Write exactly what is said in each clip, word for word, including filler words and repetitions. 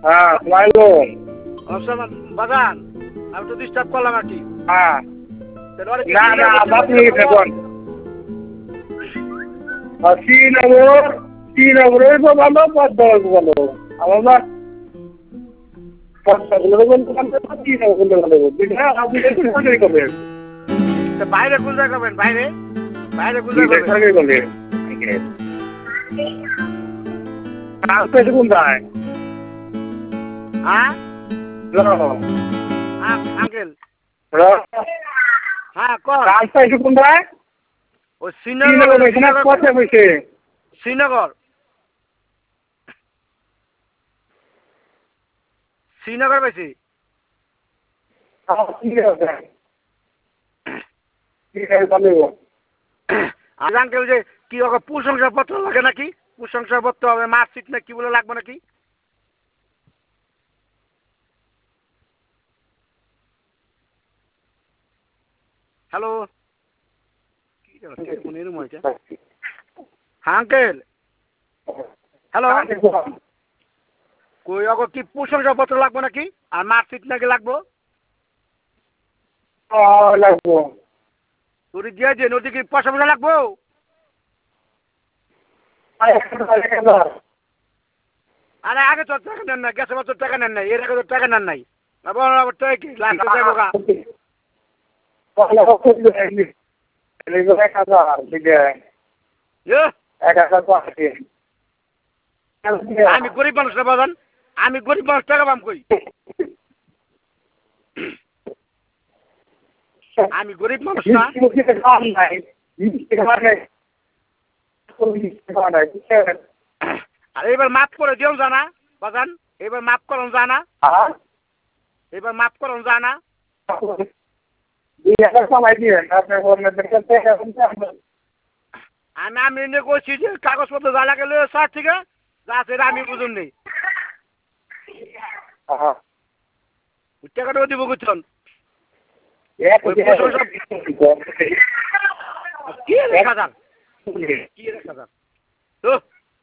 হ্যাঁ লাইলো অবশ্য বাগান আমি তো ডিস্টার্ব করলাম আর কি। হ্যাঁ তাহলে ওরা কি না না শ্রীনগর আপনি থেকে ভালো? দেখুন শ্রীনগর শ্রীনগরের তো ভালো পদ্মার ভালো আমরা পদ্মাগুলোর বলতে পারলে শ্রীনগর ভালো বুঝলেন আপনি একটু মনে করবেন তা বাইরে কোন জায়গা করবেন? বাইরে বাইরে কোন জায়গা করবেন? সরকারি করবেন ট্রান্সপোর্ট কোনটায় হ্যাঁ হ্যালো হ্যাঁ আঙ্কেল হ্যালো হ্যাঁ কর। ট্রান্সপোর্ট কোনটায় ও শ্রীনগর শ্রীনগর এখানে শ্রীনগর পথে বসে শ্রীনগর শ্রীনগর বেশি ঠিক আছে ঠিক আছে তাহলে আর আঙ্কেল যে কি ওকে প্রশংসাপত্র লাগে নাকি? প্রশংসাপত্র হবে মার্কশিট না কি বলে লাগবে নাকি? হ্যালো হ্যাঁ আঙ্কেল হ্যালো কই ওকে কি প্রশংসাপত্র লাগবে নাকি? আর মার্কশিট নাকি লাগবো? লাগবো তোর দিয়ে যে নদী কি পয়সা পয়সা লাগবো? আরে আগে তোর টাকা নেন না, গ্যাসের বছর টাকা নেন নাই, এর আগে তোর টাকা নেন নাই। আবার আবার টাকা কি লাস্টে যাবো গা। ইয়ে, আমি গরিব মানুষ না বাজান, আমি গরিব মানুষ টাকা পাম কই? আমি গরিব মানুষ না। আর এবার মাফ করে দিও জানা বাজান, এবার মাফ করুন জানা, এবার মাফ করুন জানা। আমি আমি এনে কইছি যে কাগজপত্র যা লাগে লয়ে স্যার ঠিক আছে, যা সেটা আমি বুঝুন নেই। টাকাটা দিব বুঝছেন? কি এক হাজার কি এক হাজার তো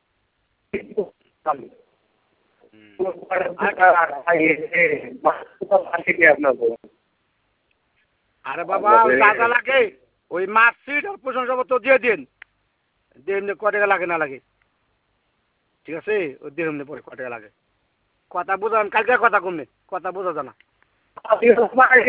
আরে বাবা যা যা লাগে ওই মার্কশিট আর প্রশংসাপত্র দিয়ে দিন, দিয়ে ক টাকা লাগে না লাগে, ঠিক আছে? ওই দিয়ে এমনি পরে ক টাকা লাগে। কথা বোঝান কালকে কথা কমবে, কথা বোঝা জানা।